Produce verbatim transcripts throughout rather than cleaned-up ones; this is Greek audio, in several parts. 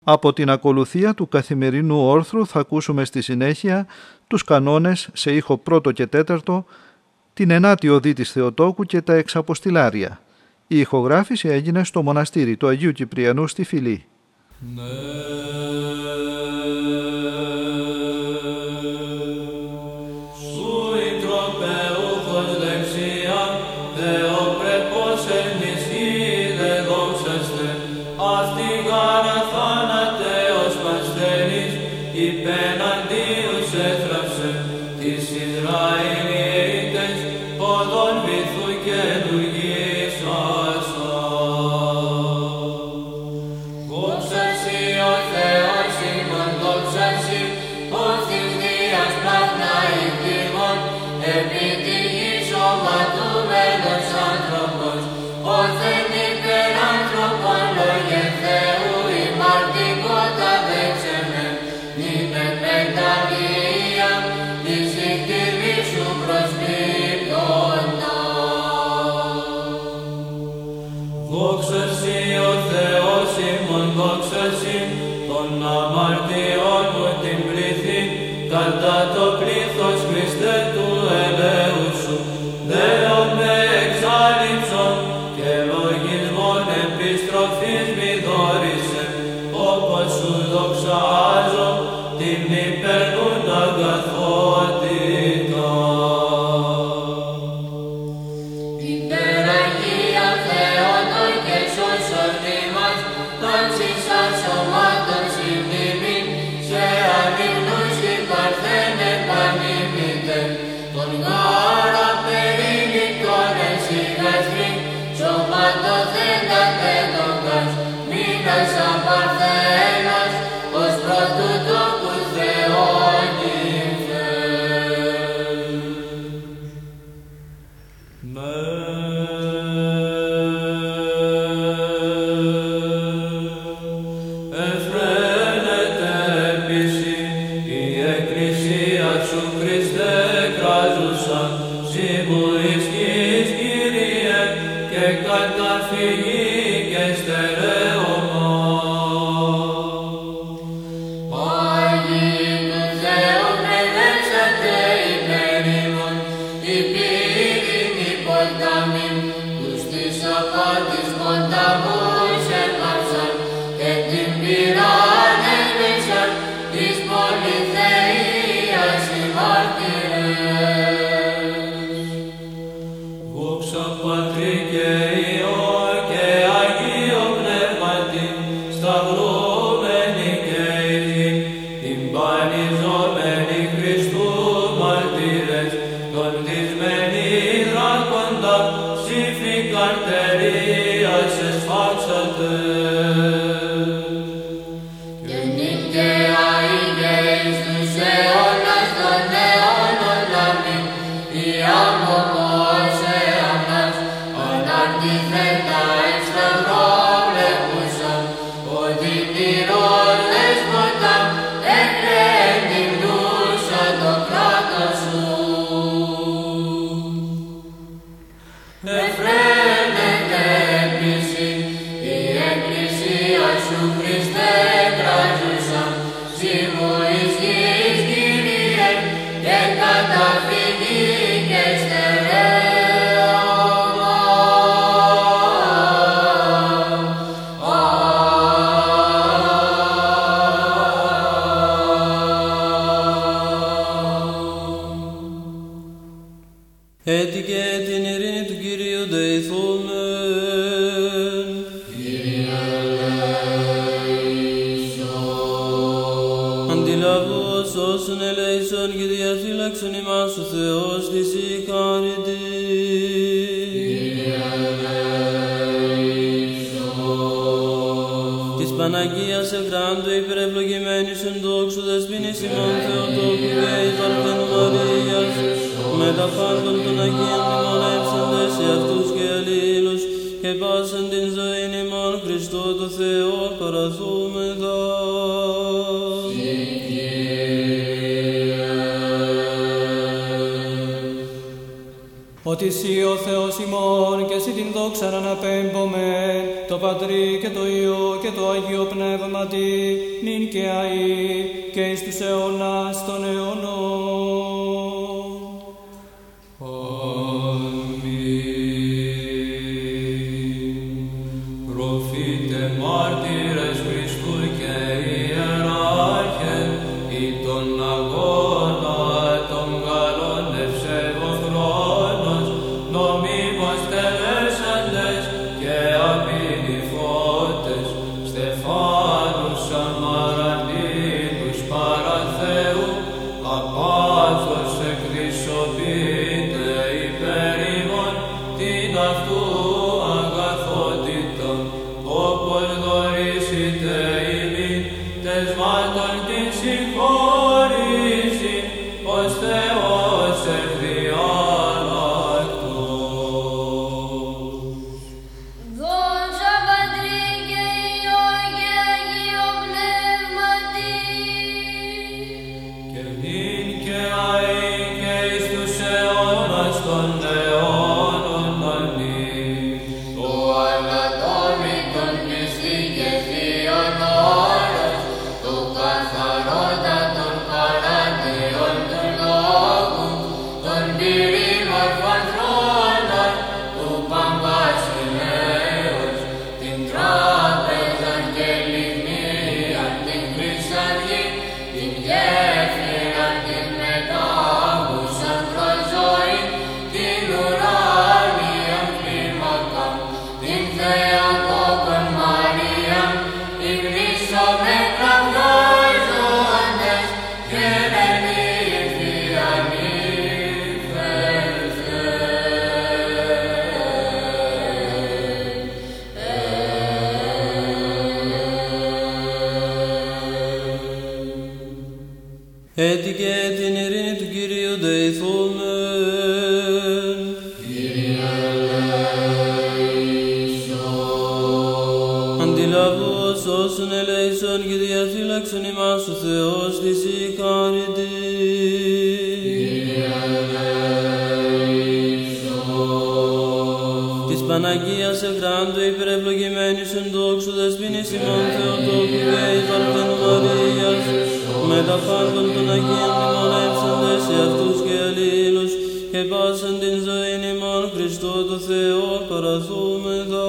Από την ακολουθία του καθημερινού όρθρου θα ακούσουμε στη συνέχεια τους κανόνες σε ήχο πρώτο και τέταρτο, την ενάτη οδή της Θεοτόκου και τα εξαποστηλάρια. Η ηχογράφηση έγινε στο μοναστήρι του Αγίου Κυπριανού στη Φυλή. Έτσι και την ειρήνη του Κυρίου δεηθούμε. Κύριε ελέησον. Αντιλαβώς όσων ελέησον και διαφύλαξον ημάς ο Θεός της η χάρητη. Κύριε ελέησον. Της Παναγίας Ευγράντου υπερευλογημένης εν δόξου δεσποινής ημών Θεοτόκου και εις Παρθένου Μαρίας, με τα πάντων των Αγίων μνημονεύσαντες σε αυτούς και αλλήλους και πάσαν την ζωήν ημών Χριστό το Θεό παραθούμεθα. Ότι Συ ο Θεός ημών και Συ την δόξαν αναπέμπομεν, το Πατρί και το Υιό και το Αγίο Πνεύματι, νυν και αεί και εις τους αιώνας των αιώνων. Έτσι και την ειρήνη του Κυρίου δεηθούμε. Κύριε ελέησον. Αντιλαβώς όσων ελέησον και διαφύλαξον ημάς ο Θεός της η χάρητη. Κύριε ελέησον. Της Παναγίας Εχράντου υπερευλογημένης εν δόξου δεσποινής ημών Θεοτόκου και εις Παρθένου Μαρίας, με τα φάρμαν των Αγίων μνημονεύσαντες σε αυτούς και αλλήλους και πάσαν την ζωήν ημών Χριστό το Θεό παραθούμεθα.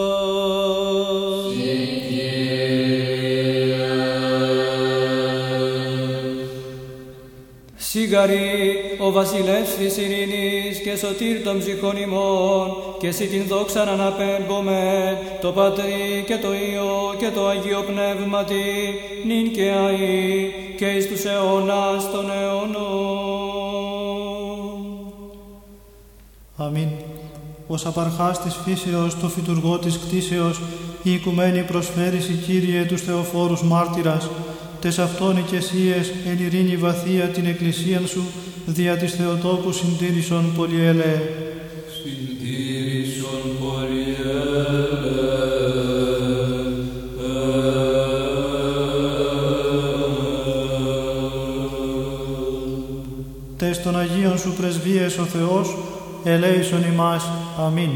Σιγαρή ο βασιλεύς της ειρήνης και σωτήρ των ψυχών ημών, και εσύ την δόξαν αναπέμπομε, το Πατρί και το Υιό και το Αγίο Πνεύματι, νυν και αεί και εις τους αιώνας των αιώνων. Αμήν. Ως απαρχάς της φύσεως, το φυτουργό της κτίσεως, η οικουμένη προσφέρηση, Κύριε, τους θεοφόρους μάρτυρας, τες αυτόν οικεσίες εν ειρήνη βαθία την εκκλησίαν σου, δια της Θεοτόκου συντήρησον πολυέλεε. Συντήρησον πολυέλεε. Τες των Αγίων σου πρεσβείες ο Θεός, ελέησον ημάς. Αμήν.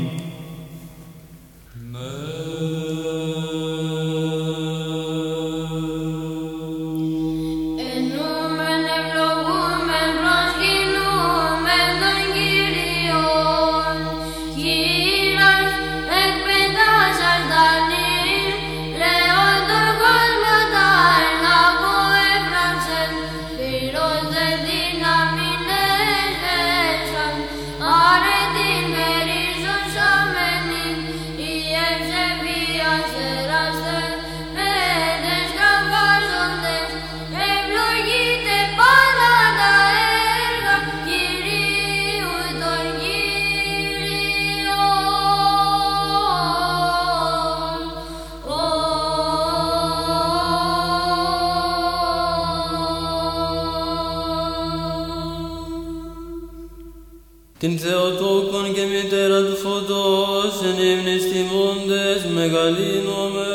Την Θεοτόκον και μητέρα του φωτός εν ύμνης τιμώντες μεγαλύνομαι.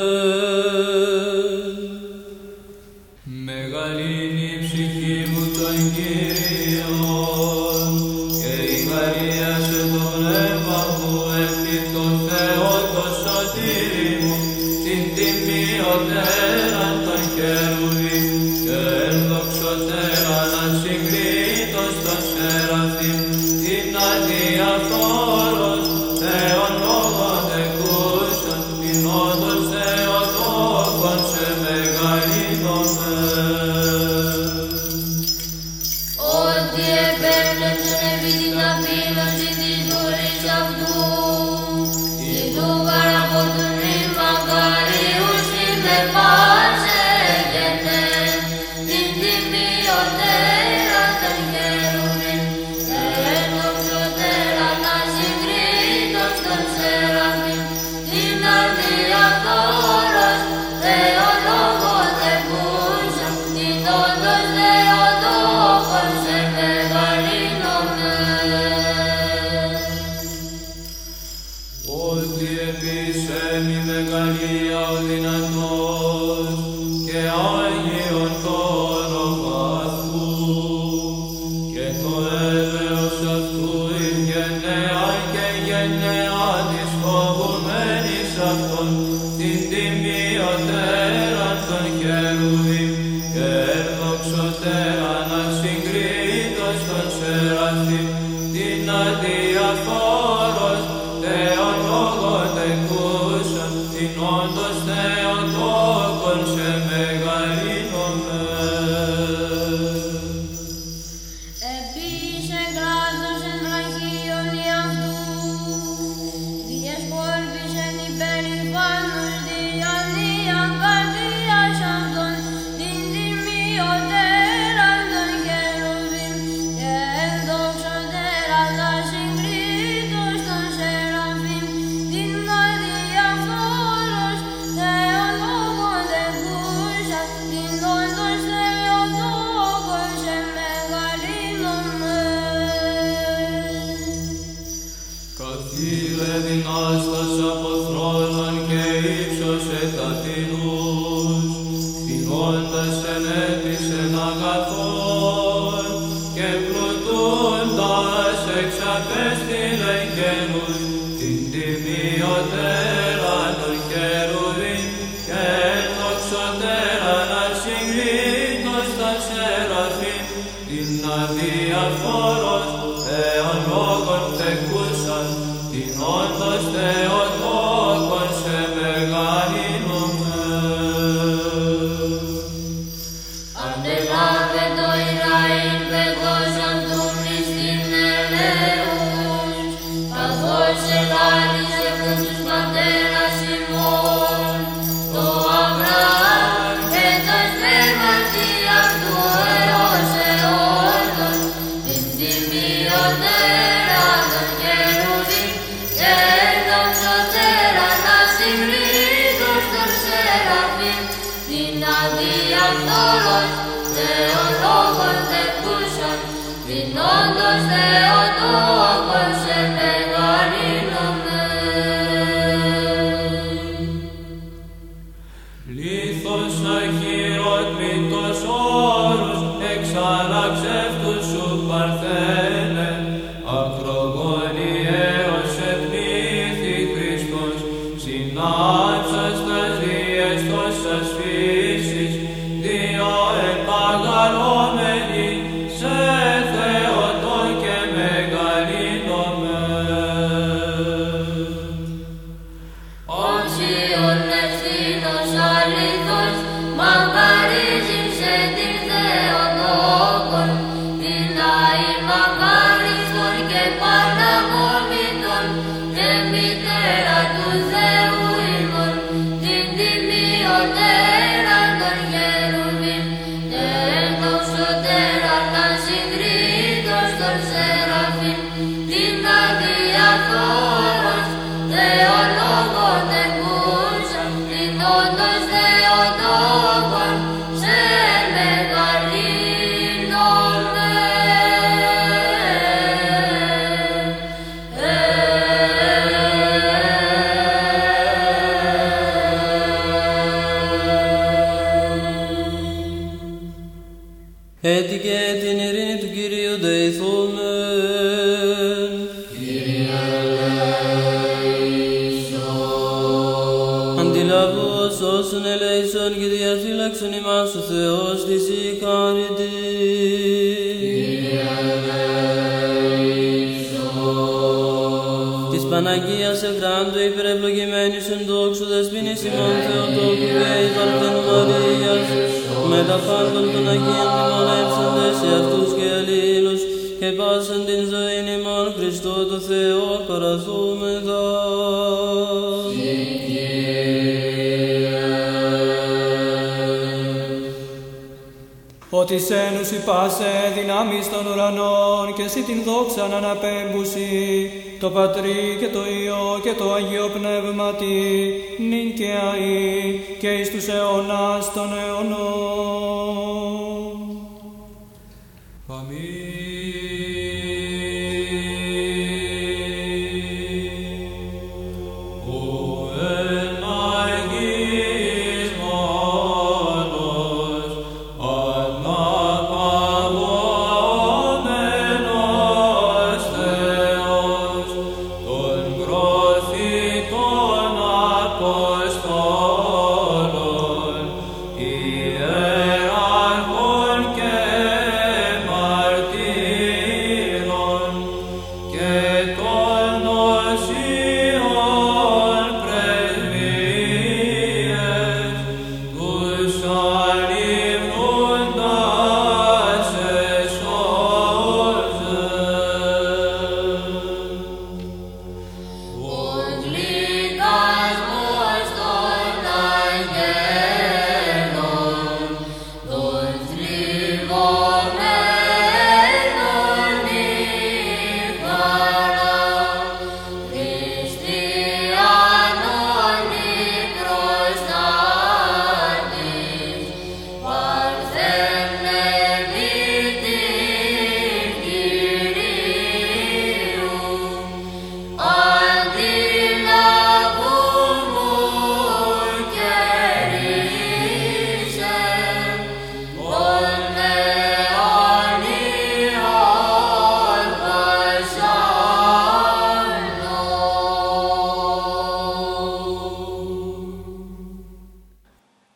Μεγαλύνει η ψυχή μου τον Κύριον και η χαρίασε το πνεύμα μου επί το Θεό το σωτήρι μου Έτσι και την ειρήνη του Κυρίου δεηθούμε. Κύριε ελέησον. Αντιλαβούς όσων ελέησον και διαφύλαξον ημάς σου Θεός της η χάρητη. Της Παναγίας Εχράντου υπερευλογημένης εν δόξου δεσποινής ημών Θεοτόκου και εις Παρθένου Μαρίας, με τα πάντων των Αγίων μνημονεύσαντες σε αυτούς και αλλήλους, και πάσαν την ζωήν ημών Χριστό το Θεό παραθούμεθα. Ότι σένους υπάσε δυνάμεις των ουρανών και εσύ την δόξαν αναπέμπουσι, το Πατρί και το Υιό και το Αγίο Πνεύματι, νυν και αεί και εις τους αιώνας των αιώνων.